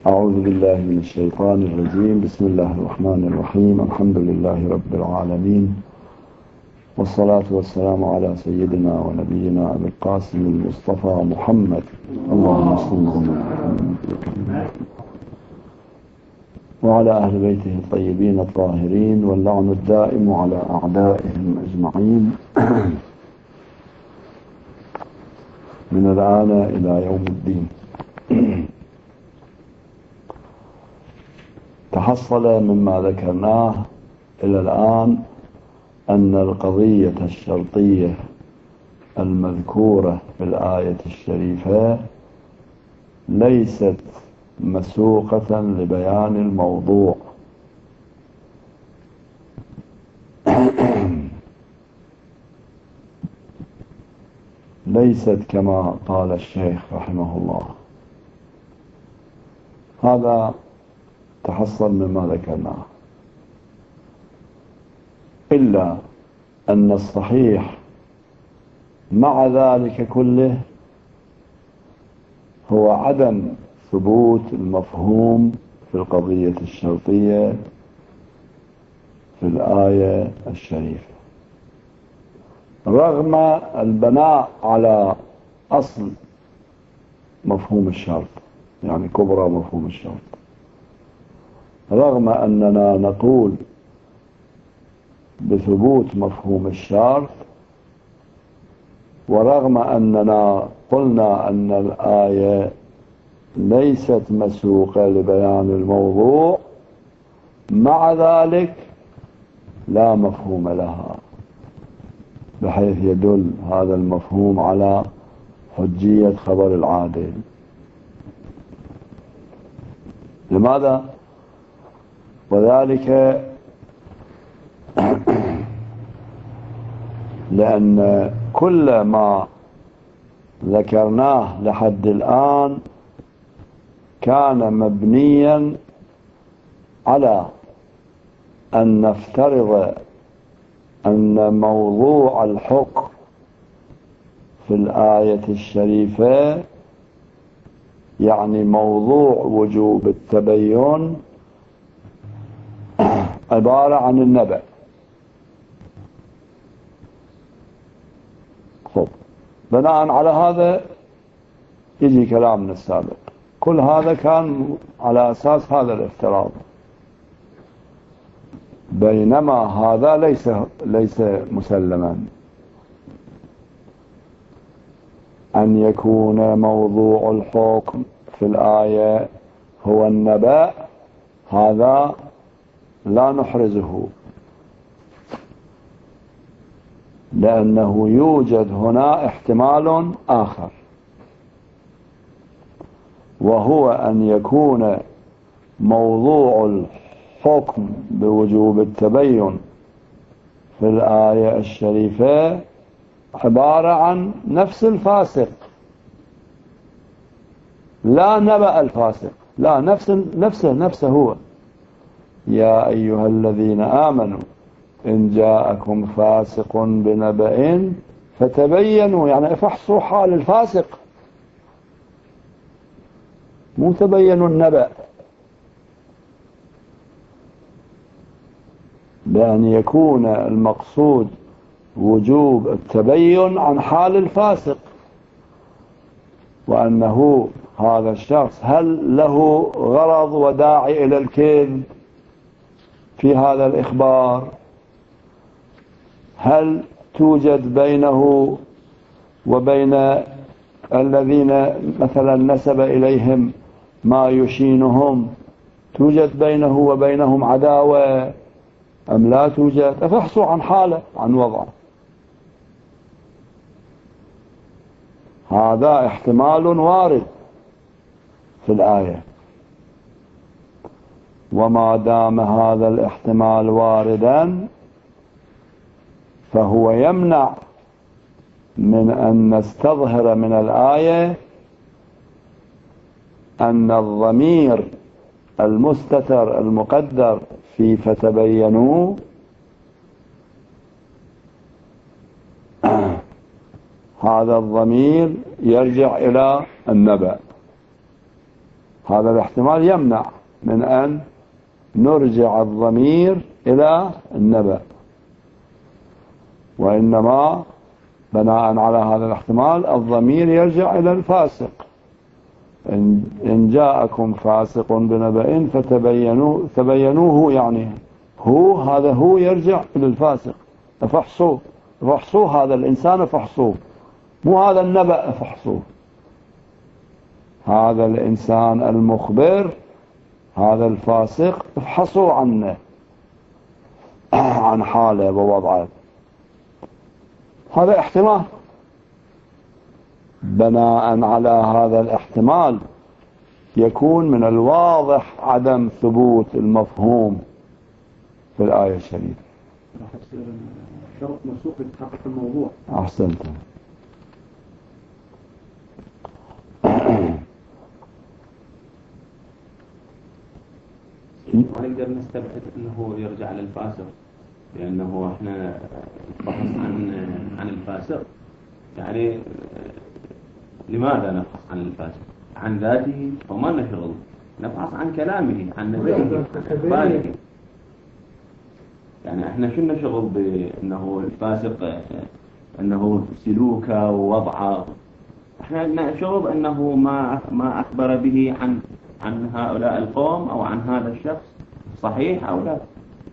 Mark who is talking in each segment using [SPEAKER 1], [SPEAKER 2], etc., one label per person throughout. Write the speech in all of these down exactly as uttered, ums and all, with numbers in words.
[SPEAKER 1] أعوذ بالله من الشيطان الرجيم. بسم الله الرحمن الرحيم. الحمد لله رب العالمين، والصلاة والسلام على سيدنا ونبينا أبي القاسم المصطفى محمد، اللهم صل على وعلى أهل بيته الطيبين الطاهرين، واللعن الدائم على أعدائهم أجمعين من الآن إلى يوم الدين. تحصل مما ذكرناه إلى الآن أن القضية الشرطية المذكورة في الآية الشريفة ليست مسوقة لبيان الموضوع، ليست كما قال الشيخ رحمه الله. هذا تحصل مما ذكرناه، إلا أن الصحيح مع ذلك كله هو عدم ثبوت المفهوم في القضية الشرطية في الآية الشريفة، رغم البناء على أصل مفهوم الشرط، يعني كبرى مفهوم الشرط، رغم أننا نقول بثبوت مفهوم الشرط، ورغم أننا قلنا أن الآية ليست مسوقة لبيان الموضوع، مع ذلك لا مفهوم لها، بحيث يدل هذا المفهوم على حجية خبر العادل. لماذا؟ وذلك لأن كل ما ذكرناه لحد الآن كان مبنيا على أن نفترض أن موضوع الحكم في الآية الشريفة، يعني موضوع وجوب التبين، عبارة عن النبأ. خب، بناء على هذا يجي كلامنا السابق، كل هذا كان على أساس هذا الافتراض، بينما هذا ليس ليس مسلما. أن يكون موضوع الحكم في الآية هو النبأ، هذا لا نحرزه، لأنه يوجد هنا احتمال آخر، وهو أن يكون موضوع الحكم بوجوب التبين في الآية الشريفة عبارة عن نفس الفاسق، لا نبأ الفاسق، لا نفس نفسه نفسه هو. يا أيها الذين آمنوا إن جاءكم فاسق بنبأ فتبينوا، يعني افحصوا حال الفاسق، مو تبينوا النبأ، بأن يكون المقصود وجوب التبين عن حال الفاسق، وأنه هذا الشخص هل له غرض وداعي إلى الكذب في هذا الإخبار، هل توجد بينه وبين الذين مثلا نسب إليهم ما يشينهم، توجد بينه وبينهم عداوة أم لا توجد؟ افحصوا عن حاله، عن وضعه. هذا احتمال وارد في الآية، وما دام هذا الاحتمال واردا فهو يمنع من أن نستظهر من الآية أن الضمير المستتر المقدر في فتبينوا هذا الضمير يرجع إلى النبأ، هذا الاحتمال يمنع من أن نرجع الضمير إلى النبأ، وإنما بناء على هذا الاحتمال الضمير يرجع إلى الفاسق. إن جاءكم فاسق بنبأ فتبينوه، تبينوه يعني هو، هذا هو يرجع إلى الفاسق. فاحصوه، فاحصوه هذا الإنسان، فاحصوه، مو هذا النبأ، فاحصوه. هذا الإنسان المخبر، هذا الفاسق، افحصوا عنه، عن حاله ووضعه. هذا احتمال. بناء على هذا الاحتمال يكون من الواضح عدم ثبوت المفهوم في الآية الشريفة.
[SPEAKER 2] شرط مسوق لتحقق الموضوع.
[SPEAKER 1] أحسنت.
[SPEAKER 3] ما نقدر نستبعد انه يرجع للفاسق، لانه احنا نبحث عن عن الفاسق، يعني لماذا نبحث عن الفاسق؟ عن ذاته وما نشغل، نبحث عن كلامه، عن نبيه، عن اخباره. يعني احنا شو نشغل بانه الفاسق انه سلوكه ووضعه، احنا نشغل انه ما ما اخبر به عن عن هؤلاء القوم أو عن هذا الشخص صحيح أو لا.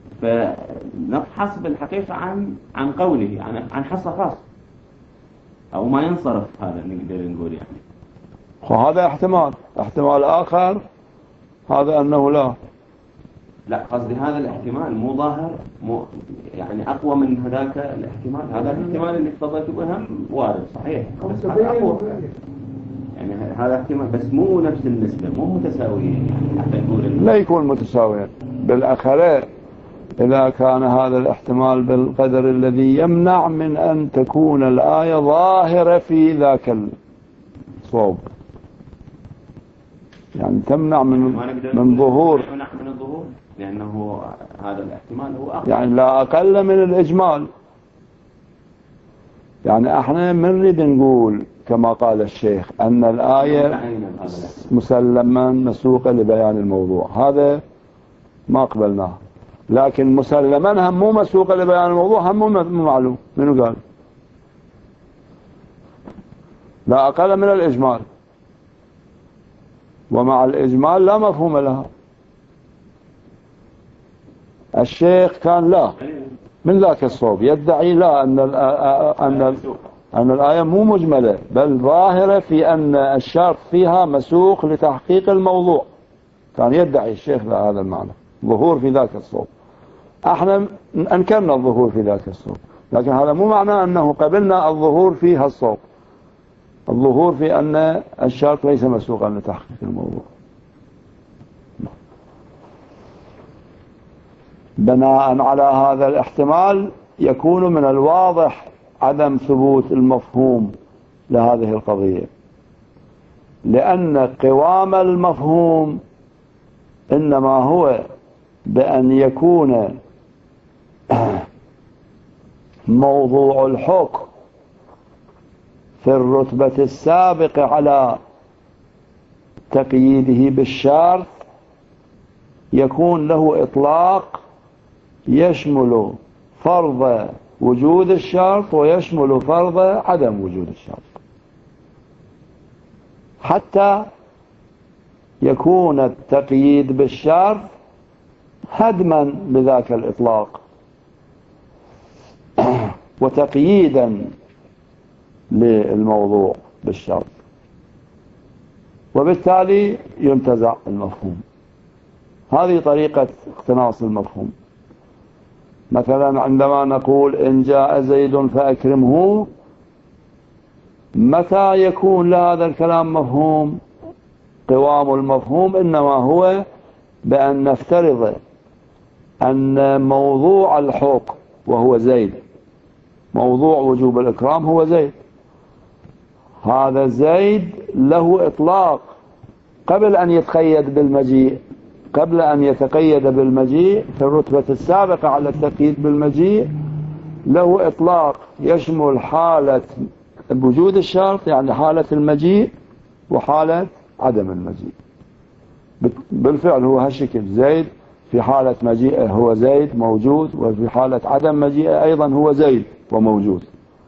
[SPEAKER 3] فنبحث بالحقيقة عن عن قوله، عن عن حصة خاص أو ما ينصرف، هذا نقدر نقول يعني.
[SPEAKER 1] وهذا احتمال. احتمال آخر هذا أنه لا
[SPEAKER 3] لا قصدي هذا الاحتمال مو ظاهر، مو يعني أقوى من هذاك الاحتمال. هذا الاحتمال اللي تفضلت به هم وارد صحيح، بس هذا أقوى. يعني هذا احتمال بس مو نفس النسبة، مو متساوية، يعني حتى نقول
[SPEAKER 1] لا يكون متساويا. بالأخير إذا كان هذا الاحتمال بالقدر الذي يمنع من أن تكون الآية ظاهرة في ذاك الصوب، يعني تمنع من من ظهور،
[SPEAKER 3] من الظهور، لأنه هذا الاحتمال هو أقل،
[SPEAKER 1] يعني لا أقل من الإجمال. يعني احنا من نريد نقول كما قال الشيخ أن الآية مسلما مسوقة لبيان الموضوع، هذا ما قبلناه. لكن مسلما هم مو مسوقة لبيان الموضوع، هم مو معلوم. منو قال؟ لا أقل من الإجمال، ومع الإجمال لا مفهوم لها. الشيخ كان لا من ذاك الصوب يدعي لا أن أن أن الآية مو مجملة بل ظاهرة في أن الشرط فيها مسوق لتحقيق الموضوع. كان يدعي الشيخ هذا المعنى، ظهور في ذاك الصوب. احنا أنكرنا الظهور في ذاك الصوب، لكن هذا مو معناه أنه قبلنا الظهور فيها الصوب. الظهور في أن الشرط ليس مسوقا لتحقيق الموضوع. بناء على هذا الاحتمال يكون من الواضح عدم ثبوت المفهوم لهذه القضية، لأن قوام المفهوم إنما هو بأن يكون موضوع الحكم في الرتبة السابقة على تقييده بالشرط يكون له إطلاق يشمل فرض وجود الشرط ويشمل فرض عدم وجود الشرط، حتى يكون التقييد بالشرط هدما لذاك الإطلاق وتقييدا للموضوع بالشرط، وبالتالي ينتزع المفهوم. هذه طريقة اقتناص المفهوم. مثلا عندما نقول إن جاء زيد فأكرمه، متى يكون لهذا الكلام مفهوم؟ قوام المفهوم إنما هو بأن نفترض أن موضوع الحكم وهو زيد، موضوع وجوب الإكرام هو زيد، هذا زيد له إطلاق قبل أن يتقيد بالمجيء، قبل أن يتقيد بالمجيء في الرتبة السابقة على التقييد بالمجيء له إطلاق يشمل حالة وجود الشرط، يعني حالة المجيء وحالة عدم المجيء. بالفعل هو هالشكل، زيد في حالة مجيئه هو زيد موجود، وفي حالة عدم مجيئه أيضا هو زيد وموجود.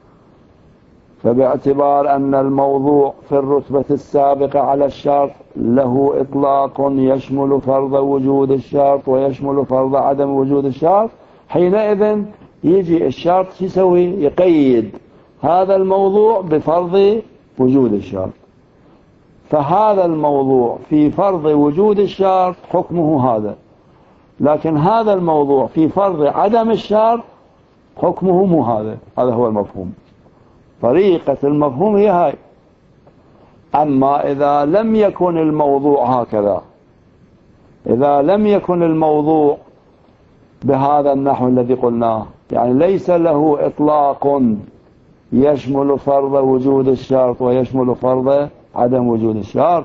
[SPEAKER 1] فباعتبار أن الموضوع في الرتبة السابقة على الشرط له إطلاق يشمل فرض وجود الشرط ويشمل فرض عدم وجود الشرط، حينئذ يجي الشرط يسوي يقيد هذا الموضوع بفرض وجود الشرط. فهذا الموضوع في فرض وجود الشرط حكمه هذا، لكن هذا الموضوع في فرض عدم الشرط حكمه مو هذا. هذا هو المفهوم، طريقة المفهوم هي هاي. أما إذا لم يكن الموضوع هكذا، إذا لم يكن الموضوع بهذا النحو الذي قلناه، يعني ليس له إطلاق يشمل فرض وجود الشرط ويشمل فرض عدم وجود الشرط،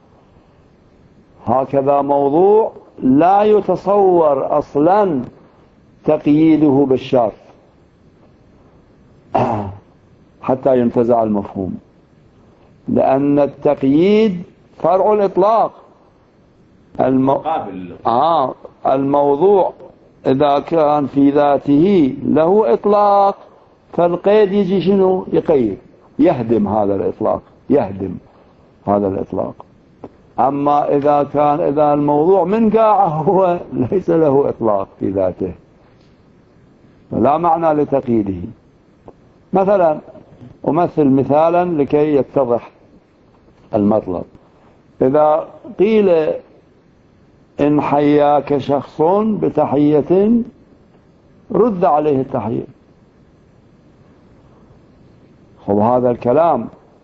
[SPEAKER 1] هكذا موضوع لا يتصور أصلا تقييده بالشرط حتى ينتزع المفهوم، لأن التقييد فرع الإطلاق. الم... آه الموضوع إذا كان في ذاته له إطلاق، فالقيد يجي شنو؟ يقيد، يهدم هذا الإطلاق، يهدم هذا الإطلاق. أما إذا كان إذا الموضوع من قاعه هو ليس له إطلاق في ذاته، لا معنى لتقييده. مثلا أمثل مثالا لكي يتضح المطلب. إذا قيل إن حياك شخص بتحية رد عليه التحية، خب هذا الكلام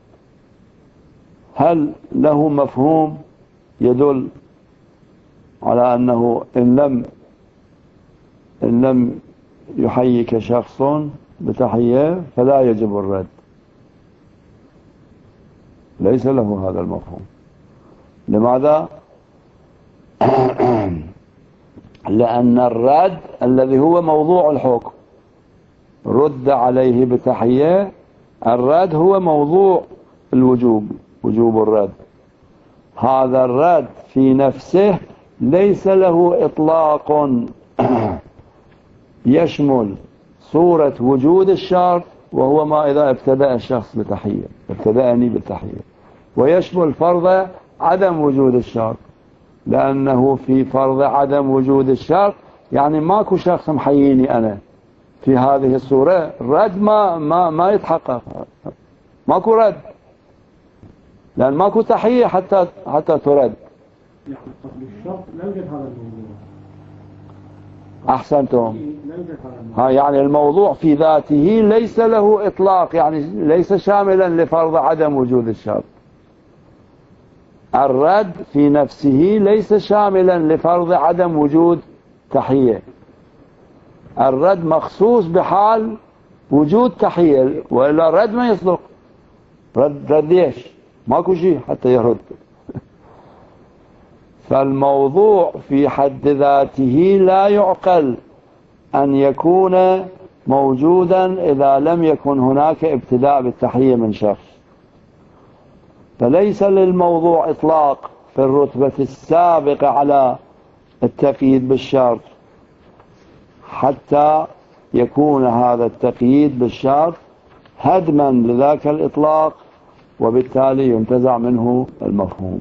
[SPEAKER 1] هل له مفهوم يدل على أنه إن لم إن لم يحييك شخص بتحية فلا يجب الرد؟ ليس له هذا المفهوم. لماذا؟ لأن الرد الذي هو موضوع الحكم، رد عليه بتحية، الرد هو موضوع الوجوب، وجوب الرد. هذا الرد في نفسه ليس له إطلاق يشمل صورة وجود الشرط، وهو ما إذا ابتدأ الشخص بتحية، ابتدأني بالتحية، ويشمل فرض عدم وجود الشرط، لأنه في فرض عدم وجود الشرط يعني ماكو شخص محييني أنا في هذه الصورة، الرد ما ما ما يتحقق، ماكو رد، لأن ماكو تحية حتى حتى ترد.
[SPEAKER 2] يعني قبل الشرط لا يوجد هذا الموضوع.
[SPEAKER 1] أحسنتم. ها يعني الموضوع في ذاته ليس له إطلاق، يعني ليس شاملا لفرض عدم وجود الشرط. الرد في نفسه ليس شاملا لفرض عدم وجود تحية. الرد مخصوص بحال وجود تحية، وإلا الرد ما يصدق. رد رد ليش؟ ماكو شيء حتى يرد. فالموضوع في حد ذاته لا يعقل أن يكون موجودا إذا لم يكن هناك ابتداء بالتحية من شخص. فليس للموضوع إطلاق في الرتبة السابقة على التقييد بالشرط حتى يكون هذا التقييد بالشرط هدما لذاك الإطلاق، وبالتالي ينتزع منه المفهوم.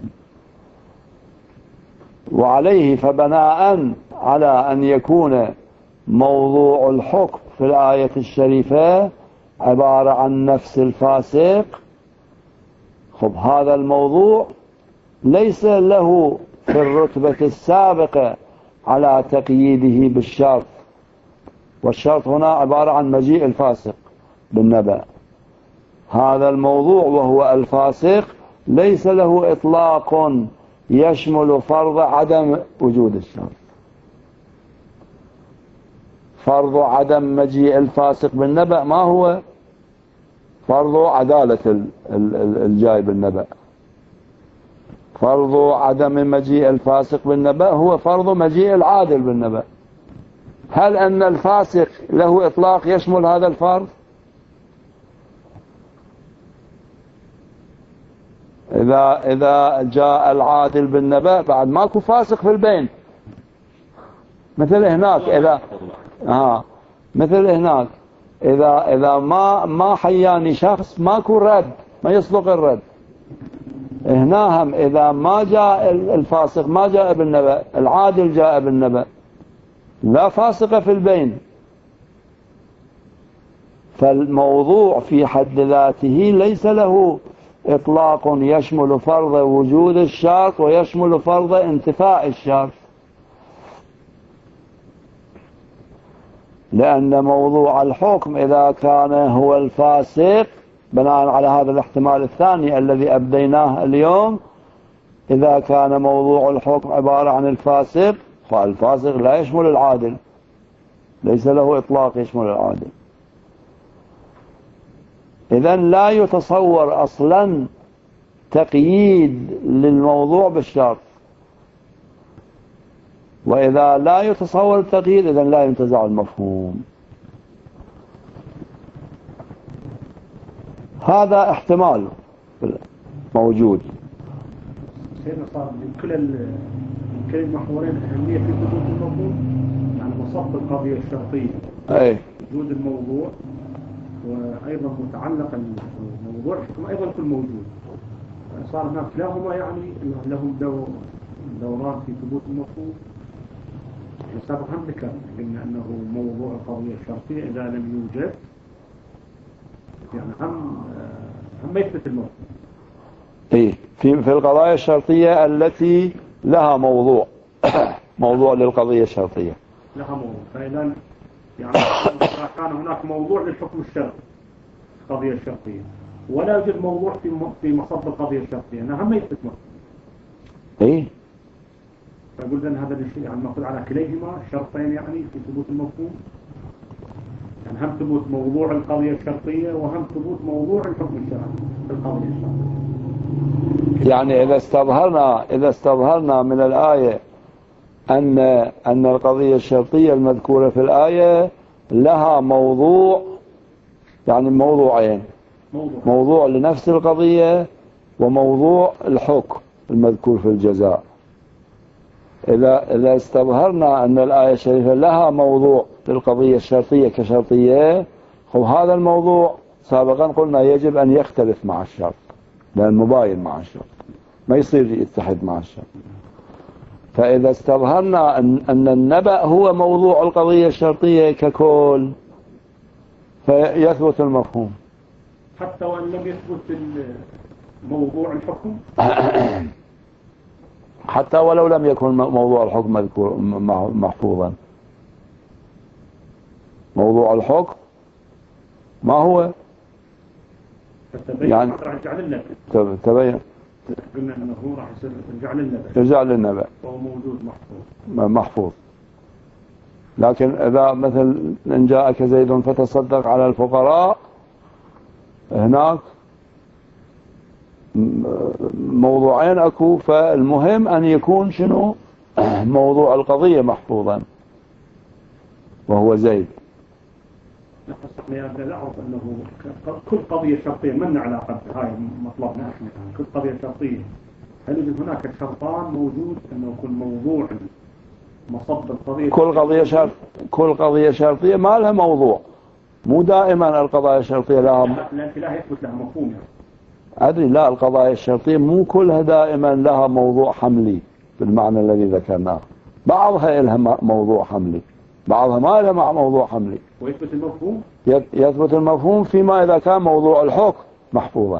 [SPEAKER 1] وعليه فبناء على أن يكون موضوع الحكم في الآية الشريفة عبارة عن نفس الفاسق، خب هذا الموضوع ليس له في الرتبة السابقة على تقييده بالشرط، والشرط هنا عبارة عن مجيء الفاسق بالنبأ. هذا الموضوع وهو الفاسق ليس له إطلاق يشمل فرض عدم وجود الشرط. فرض عدم مجيء الفاسق بالنبأ ما هو؟ فرض عدالة الجاي بالنبأ. فرض عدم مجيء الفاسق بالنبأ هو فرض مجيء العادل بالنبأ. هل أن الفاسق له إطلاق يشمل هذا الفرض؟ إذا إذا جاء العادل بالنبأ بعد ماكو فاسق في البين، مثل هناك إذا ها مثل هناك إذا إذا ما ما حياني شخص ماكو رد، ما يصدق الرد. هنا هم إذا ما جاء الفاسق ما جاء بالنبأ، العادل جاء بالنبأ، لا فاسق في البين. فالموضوع في حد ذاته ليس له إطلاق يشمل فرض وجود الشرط ويشمل فرض انتفاء الشرط، لأن موضوع الحكم إذا كان هو الفاسق بناء على هذا الاحتمال الثاني الذي أبديناه اليوم، إذا كان موضوع الحكم عبارة عن الفاسق فالفاسق لا يشمل العادل، ليس له إطلاق يشمل العادل. إذن لا يتصور أصلا تقييد للموضوع بالشرط، وإذا لا يتصور التقييد إذن لا ينتزع المفهوم. هذا احتمال موجود.
[SPEAKER 2] سيدنا صار من كل كل المحورين أهمية في وجود الموضوع، يعني مصب القضية الشرطية
[SPEAKER 1] أي
[SPEAKER 2] وجود الموضوع، وأيضا متعلق الموضوع الحكم أيضا كل موجود. صار هناك كلاهما يعني لهم دور دوران في ثبوت المفهوم. سابقا هم ذكر قلنا أنه موضوع القضية الشرطية إذا لم يوجد يعني هم هم يثبت الموضوع.
[SPEAKER 1] إيه في في القضايا الشرطية التي لها موضوع موضوع للقضية الشرطية
[SPEAKER 2] لها موضوع. فإذا يعني كان هناك موضوع للحكم الشرعي القضية الشرطية ولا يوجد موضوع في في مصب القضية الشرطية، أنا هم يثبت موضوع.
[SPEAKER 1] إيه
[SPEAKER 2] فقلت أن هذا الشيء يعني نأخذ على كليهما شرطين يعني في ثبوت المفهوم، يعني هم ثبوت موضوع القضية الشرطية وهم ثبوت موضوع الحكم الشرعي في القضية الشرطية.
[SPEAKER 1] يعني إذا استظهرنا إذا استظهرنا من الآية أن أن القضية الشرطية المذكورة في الآية لها موضوع، يعني موضوعين،
[SPEAKER 2] موضوع,
[SPEAKER 1] موضوع لنفس القضية وموضوع الحكم المذكور في الجزاء. إذا إذا استظهرنا أن الآية الشريفة لها موضوع للقضية الشرطية كشرطية، وهذا الموضوع سابقا قلنا يجب أن يختلف مع الشرط، لأن مباين مع الشرط ما يصير يتحد مع الشرط. فإذا استظهرنا أن, أن النبأ هو موضوع القضية الشرطية ككل فيثبت المفهوم
[SPEAKER 2] حتى وأن لم يثبت موضوع الحكم
[SPEAKER 1] حتى ولو لم يكن موضوع الحكم مذكور محفوظا. موضوع الحكم ما هو
[SPEAKER 2] يعني
[SPEAKER 1] تبين
[SPEAKER 2] قلنا أنه راح يرجع للنبأ
[SPEAKER 1] يرجع للنبأ
[SPEAKER 2] وهو موجود محفوظ
[SPEAKER 1] محفوظ. لكن إذا مثل إن جاءك زيد فتصدق على الفقراء، هناك موضوعين أكو، فالمهم أن يكون شنو موضوع القضية محفوظا وهو زيد.
[SPEAKER 2] نحن نعرف أنه كل قضية شرطية من علاقة هاي مطلبنا احنا، كل قضية شرطية هل يوجد هناك شرطان موجود أنه يكون موضوع مصب القضية؟
[SPEAKER 1] كل قضية شرط كل قضية شرطية ما لها موضوع، مو دائما القضايا الشرطية لها
[SPEAKER 2] لا لا يثبت لها مفهوم يعني.
[SPEAKER 1] أدري لا، القضايا الشرطية مو كلها دائما لها موضوع حملي بالمعنى الذي ذكرناه، بعضها لها موضوع حملي، بعضها ما لها مع موضوع حملي.
[SPEAKER 2] ويثبت المفهوم؟
[SPEAKER 1] يثبت المفهوم فيما إذا كان موضوع الحكم محفوظا،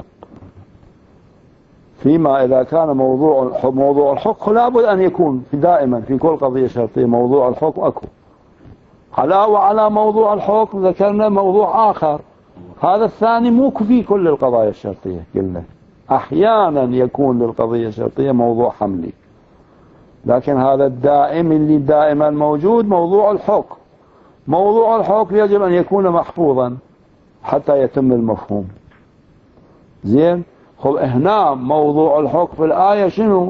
[SPEAKER 1] فيما إذا كان موضوع موضوع الحكم لابد أن يكون في دائما في كل قضية شرطية موضوع الحكم أكو. على وعلى موضوع الحكم ذكرنا موضوع آخر، هذا الثاني مو في كل القضايا الشرطية، قلنا أحيانا يكون للقضية الشرطية موضوع حملي، لكن هذا الدائم اللي دائما موجود موضوع الحكم. موضوع الحكم يجب أن يكون محفوظا حتى يتم المفهوم. زين، خب هنا موضوع الحكم في الآية شنو؟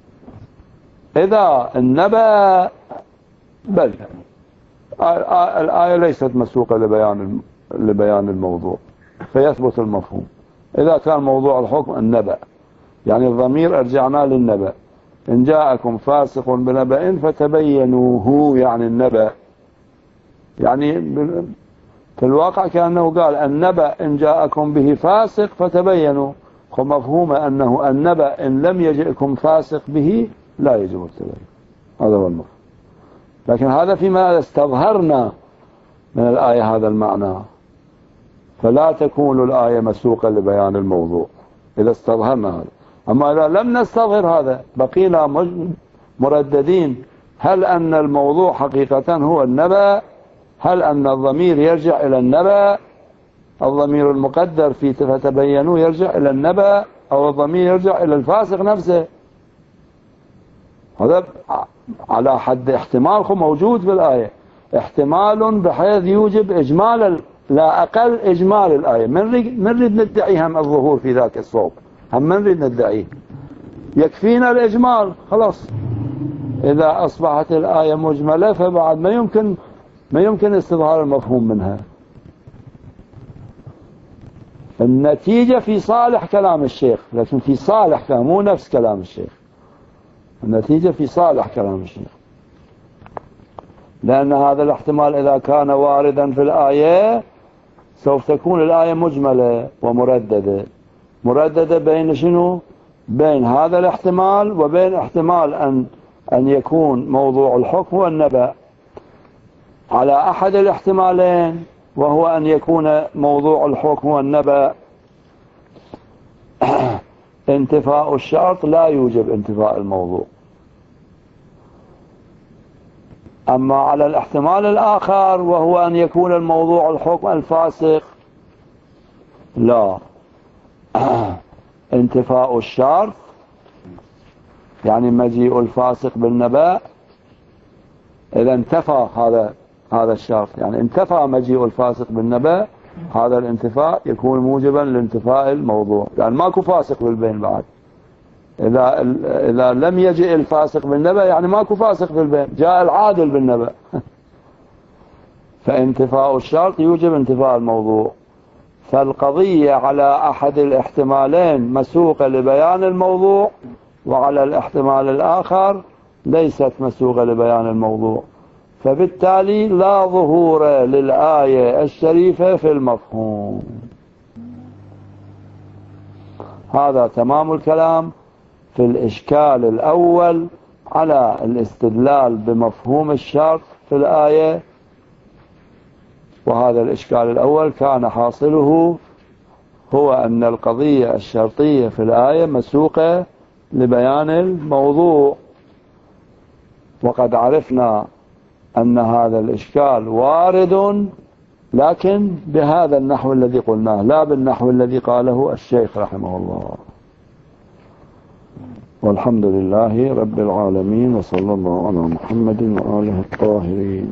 [SPEAKER 1] إذا النبأ بل الآية ليست مسوقة لبيان لبيان الموضوع فيثبت المفهوم. إذا كان موضوع الحكم النبأ، يعني الضمير أرجعنا للنبأ. إن جاءكم فاسق بنبأ فتبينوا، هو يعني النبأ، يعني في الواقع كأنه قال النبأ إن جاءكم به فاسق فتبينوا، ومفهوم أنه النبأ إن لم يجئكم فاسق به لا يجب التبين. هذا هو المفهوم. لكن هذا فيما استظهرنا من الآية هذا المعنى، فلا تكون الآية مسوقة لبيان الموضوع إذا استظهرنا هذا. أما إذا لم نستظهر هذا بقينا مرددين، هل أن الموضوع حقيقة هو النبأ؟ هل أن الضمير يرجع إلى النبأ؟ الضمير المقدر في فتبينوا يرجع إلى النبأ، أو الضمير يرجع إلى الفاسق نفسه؟ هذا على حد احتمالكم موجود في الآية، احتمال بحيث يوجب إجمال، لا أقل إجمال الآية. من نريد ندعي هم الظهور في ذاك الصوب، هم من نريد ندعيه، يكفينا الإجمال خلاص. إذا أصبحت الآية مجملة فبعد ما يمكن ما يمكن استظهار المفهوم منها. النتيجة في صالح كلام الشيخ، لكن في صالح كلام، مو نفس كلام الشيخ. النتيجة في صالح كلام الشيخ، لأن هذا الاحتمال إذا كان واردا في الآية سوف تكون الآية مجملة ومرددة. مرددة بين شنو؟ بين هذا الاحتمال وبين احتمال أن أن يكون موضوع الحكم والنبأ. على أحد الاحتمالين وهو أن يكون موضوع الحكم والنبأ انتفاء الشرط لا يوجب انتفاء الموضوع. أما على الاحتمال الآخر وهو أن يكون الموضوع الحكم الفاسق، لا، انتفاء الشرط يعني مجيء الفاسق بالنبأ، إذا انتفى هذا هذا الشرط، يعني انتفى مجيء الفاسق بالنبأ، هذا الانتفاء يكون موجبا لانتفاء الموضوع، يعني ماكو فاسق بالبين بعد. إذا إذا لم يجئ الفاسق بالنبأ يعني ماكو فاسق بالبين، جاء العادل بالنبأ. فانتفاء الشرط يوجب انتفاء الموضوع. فالقضية على أحد الاحتمالين مسوقة لبيان الموضوع، وعلى الاحتمال الآخر ليست مسوقة لبيان الموضوع، فبالتالي لا ظهور للآية الشريفة في المفهوم. هذا تمام الكلام في الإشكال الأول على الاستدلال بمفهوم الشرط في الآية. وهذا الإشكال الأول كان حاصله هو أن القضية الشرطية في الآية مسوقة لبيان الموضوع، وقد عرفنا أن هذا الإشكال وارد، لكن بهذا النحو الذي قلناه، لا بالنحو الذي قاله الشيخ رحمه الله. والحمد لله رب العالمين، وصلى الله على محمد وآله الطاهرين.